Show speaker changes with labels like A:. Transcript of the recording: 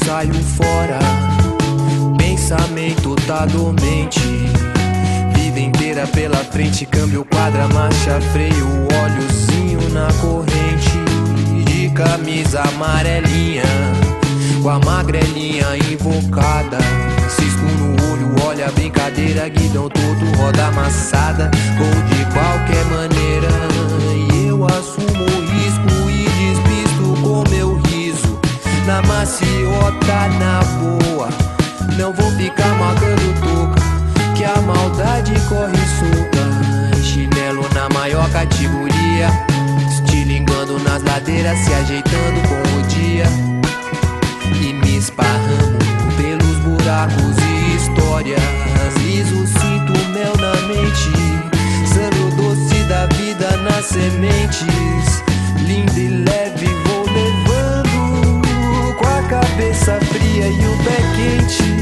A: saio fora. Pensamento tá dormente, vida inteira pela frente. Câmbio, quadra, marcha, freio, óleozinho na corrente. De camisa amarelinha, com a magrelinha invocada. Cisco no olho, olha a brincadeira. Guidão todo, roda amassada. Vou de qualquer maneira e eu assumo o risco e despisto com meu riso. Na maciota, na boa, não vou ficar marcando touca, que a maldade corre solta. Chinelo na maior categoria, estilingando nas ladeiras, se ajeitando com o dia. E me esparramo pelos buracos e histórias. Liso, sinto mel na mente, sangue doce da vida nas sementes. Lindo e leve vou levando, com a cabeça fria e o pé quente.